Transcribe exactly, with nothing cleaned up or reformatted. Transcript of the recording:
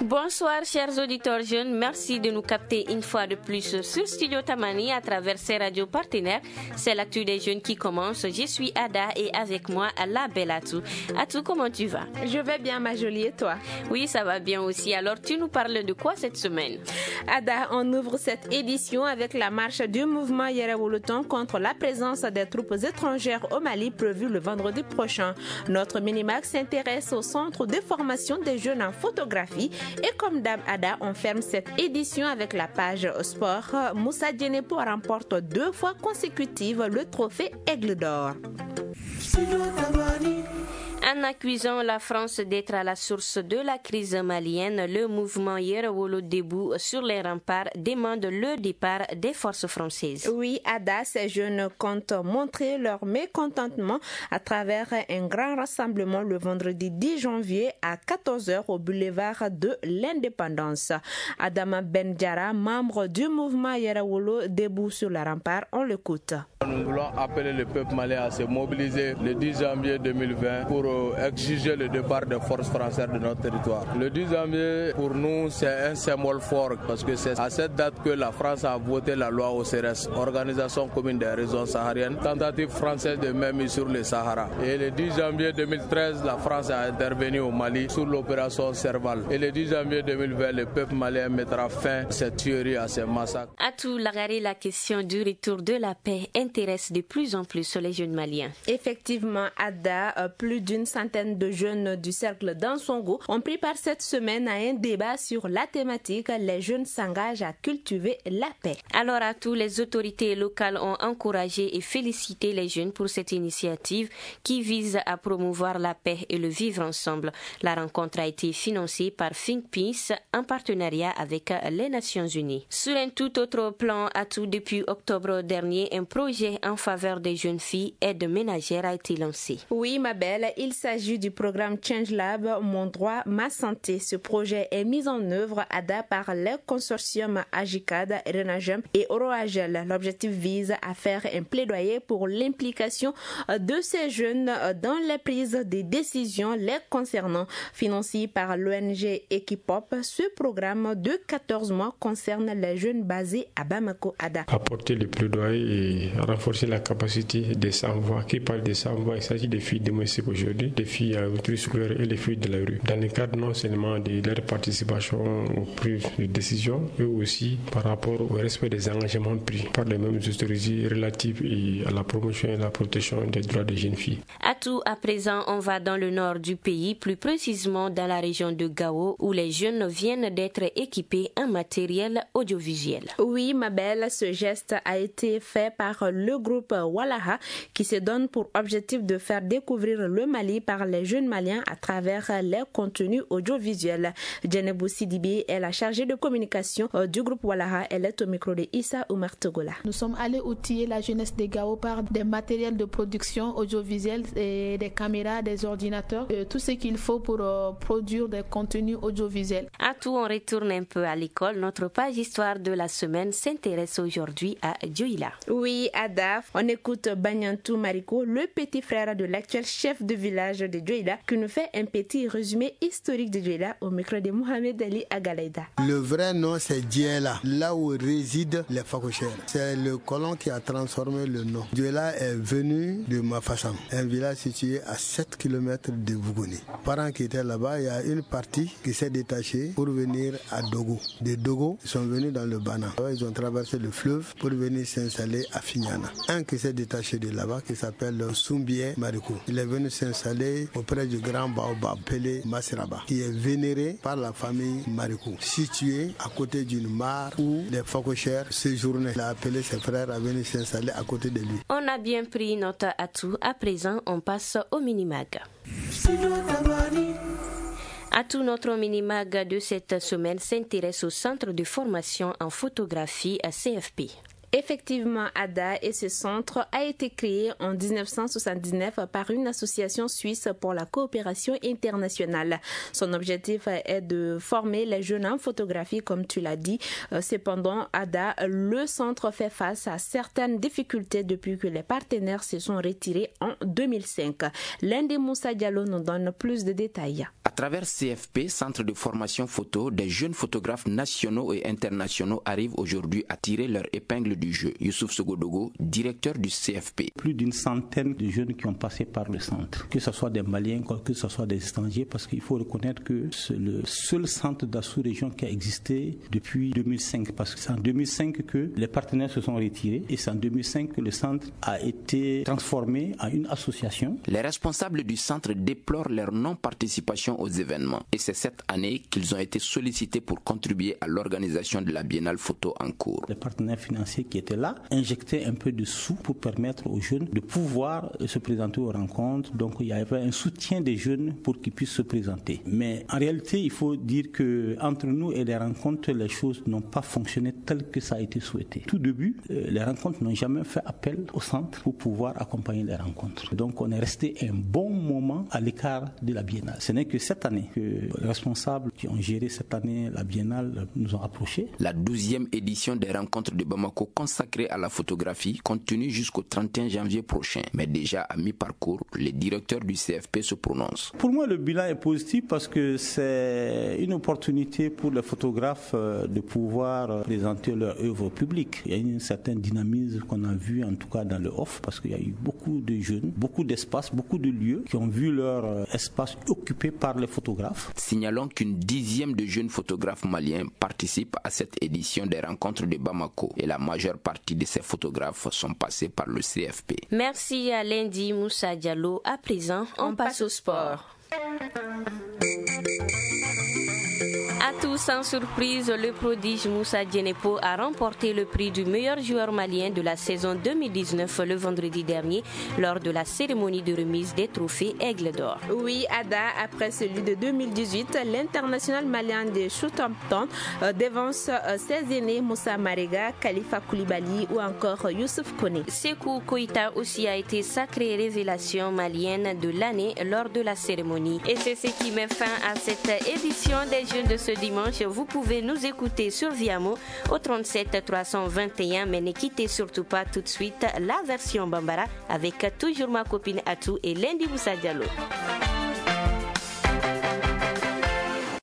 Bonsoir chers auditeurs jeunes, merci de nous capter une fois de plus sur Studio Tamani à travers ces radios partenaires. C'est l'actu des jeunes qui commence. Je suis Ada et avec moi la belle Atou. Atou, comment tu vas? Je vais bien ma jolie, et toi? Oui, ça va bien aussi. Alors tu nous parles de quoi cette semaine? Ada, on ouvre cette édition avec la marche du mouvement Yerawoloton contre la présence des troupes étrangères au Mali prévue le vendredi prochain. Notre Minimax s'intéresse au centre de formation des jeunes en photographie. Et comme d'hab, Ada, on ferme cette édition avec la page sport. Moussa Djenepo remporte deux fois consécutives le trophée Aigle d'Or. En accusant la France d'être à la source de la crise malienne, le mouvement Yerawolo debout sur les remparts demande le départ des forces françaises. Oui, Ada, ces jeunes comptent montrer leur mécontentement à travers un grand rassemblement le vendredi dix janvier à quatorze heures au boulevard de l'Indépendance. Adama Benjara, membre du mouvement Yerawolo debout sur les remparts, on l'écoute. Nous voulons appeler le peuple malien à se mobiliser le dix janvier deux mille vingt pour exiger le départ des forces françaises de notre territoire. Le dix janvier, pour nous, c'est un symbole fort parce que c'est à cette date que la France a voté la loi O C R S, Organisation commune des régions sahariennes, tentative française de mainmise sur le Sahara. Et le dix janvier deux mille treize, la France a intervenu au Mali sur l'opération Serval. Et le dix janvier deux mille vingt, le peuple malien mettra fin à cette tuerie, à ces massacres. À tout Lagari, la question du retour de la paix intéresse de plus en plus les jeunes maliens. Effectivement, Ada, plus d'une centaine de jeunes du cercle d'Ansongo ont pris part cette semaine à un débat sur la thématique « Les jeunes s'engagent à cultiver la paix ». Alors à tous, les autorités locales ont encouragé et félicité les jeunes pour cette initiative qui vise à promouvoir la paix et le vivre ensemble. La rencontre a été financée par Think Peace en partenariat avec les Nations Unies. Sur un tout autre plan, à tout, depuis octobre dernier, un projet en faveur des jeunes filles aide ménagères a été lancé. Oui, ma belle, il s'agit du programme Change Lab, Mon droit, ma santé. Ce projet est mis en œuvre Ada par les consortiums Agicad, Renagem et Oroagel. L'objectif vise à faire un plaidoyer pour l'implication de ces jeunes dans les prises de décisions les concernant. Financé par l'O N G Equipop, ce programme de quatorze mois concerne les jeunes basés à Bamako, Ada. Apporter le plaidoyer et renforcer la capacité des sans-voix. Qui parle des sans-voix, il s'agit des filles domestiques aujourd'hui, des filles à rupture scolaire et les filles de la rue. Dans le cadre non seulement de leur participation aux prises de décision, mais aussi par rapport au respect des engagements pris par les mêmes autorités relatives à la promotion et la protection des droits des jeunes filles. À tout, à présent, on va dans le nord du pays, plus précisément dans la région de Gao, où les jeunes viennent d'être équipés en matériel audiovisuel. Oui, ma belle, ce geste a été fait par le groupe Wallaha qui se donne pour objectif de faire découvrir le Mali par les jeunes maliens à travers les contenus audiovisuels. Djenebou Sidibi est la chargée de communication du groupe Wallaha. Elle est au micro de Issa Oumar Togola. Nous sommes allés outiller la jeunesse de Gao par des matériels de production audiovisuelle, et des caméras, des ordinateurs, et tout ce qu'il faut pour euh, produire des contenus audiovisuels. À tout, on retourne un peu à l'école. Notre page histoire de la semaine s'intéresse aujourd'hui à Dioïla. Oui, Ada, on écoute Banyantou Mariko, le petit frère de l'actuel chef de village de Dioïla, qui nous fait un petit résumé historique de Dioïla au micro de Mohamed Ali Agalaïda. Le vrai nom c'est Dioïla, là où résident les Fakochères. C'est le colon qui a transformé le nom. Dioïla est venu de Mafassam, un village situé à sept kilomètres de Bougouni. Parents qui étaient là-bas, il y a une partie qui s'est détachée pour venir à Dogo. De Dogo, ils sont venus dans le Bana. Ils ont traversé le fleuve pour venir s'installer à Fignana. Un qui s'est détaché de là-bas, qui s'appelle Soumbien Marikou. Il est venu s'installer auprès du grand baobab appelé Masiraba, qui est vénéré par la famille Marikou, situé à côté d'une mare où les Fakochères séjournaient. Il a appelé ses frères à venir s'installer à côté de lui. On a bien pris note à tout. À présent, on passe au Minimag. À tout, notre Minimag de cette semaine s'intéresse au centre de formation en photographie à C F P. Effectivement, Ada, et ce centre a été créé en dix-neuf cent soixante-dix-neuf par une association suisse pour la coopération internationale. Son objectif est de former les jeunes en photographie, comme tu l'as dit. Cependant, Ada, le centre fait face à certaines difficultés depuis que les partenaires se sont retirés en deux mille cinq. L'un des Moussa Diallo nous donne plus de détails. À travers C F P, Centre de formation photo, des jeunes photographes nationaux et internationaux arrivent aujourd'hui à tirer leur épingle du jeu. Youssouf Sogodogo, directeur du C F P. Plus d'une centaine de jeunes qui ont passé par le centre, que ce soit des Maliens, que ce soit des étrangers, parce qu'il faut reconnaître que c'est le seul centre de la sous-région qui a existé depuis deux mille cinq, parce que c'est en deux mille cinq que les partenaires se sont retirés et c'est en deux mille cinq que le centre a été transformé en une association. Les responsables du centre déplorent leur non-participation aux événements et c'est cette année qu'ils ont été sollicités pour contribuer à l'organisation de la Biennale photo en cours. Les partenaires financiers qui étaient là injectaient un peu de sous pour permettre aux jeunes de pouvoir se présenter aux rencontres. Donc il y avait un soutien des jeunes pour qu'ils puissent se présenter. Mais en réalité, il faut dire que entre nous et les rencontres, les choses n'ont pas fonctionné tel que ça a été souhaité. Tout début, les rencontres n'ont jamais fait appel au centre pour pouvoir accompagner les rencontres. Donc on est resté un bon moment à l'écart de la Biennale. Ce n'est que cette année que les responsables qui ont géré cette année la Biennale nous ont approchés. La douzième édition des rencontres de Bamako consacrée à la photographie continue jusqu'au trente et un janvier prochain. Mais déjà à mi-parcours, les directeurs du C F P se prononcent. Pour moi, le bilan est positif parce que c'est une opportunité pour les photographes de pouvoir présenter leur œuvre au public. Il y a une certaine dynamisme qu'on a vu en tout cas dans le off parce qu'il y a eu beaucoup de jeunes, beaucoup d'espaces, beaucoup de lieux qui ont vu leur espace occupé par les photographes. Signalons qu'une dixième de jeunes photographes maliens participent à cette édition des rencontres de Bamako et la majeure partie de ces photographes sont passés par le C F P. Merci à Lundi Moussa Diallo. À présent, on, on passe au sport. À tous, sans surprise, le prodige Moussa Djenepo a remporté le prix du meilleur joueur malien de la saison deux mille dix-neuf le vendredi dernier lors de la cérémonie de remise des trophées Aigle d'Or. Oui, Ada, après celui de deux mille dix-huit, l'international malien de Southampton euh, devance euh, ses aînés Moussa Marega, Khalifa Koulibaly ou encore Youssouf Koné. Sékou Koïta aussi a été sacrée révélation malienne de l'année lors de la cérémonie. Et c'est ce qui met fin à cette édition des Jeunes de ce dimanche. Vous pouvez nous écouter sur Viamo au trente-sept trois cent vingt et un, mais ne quittez surtout pas tout de suite la version Bambara avec toujours ma copine Atou et Lundi Moussa Diallo.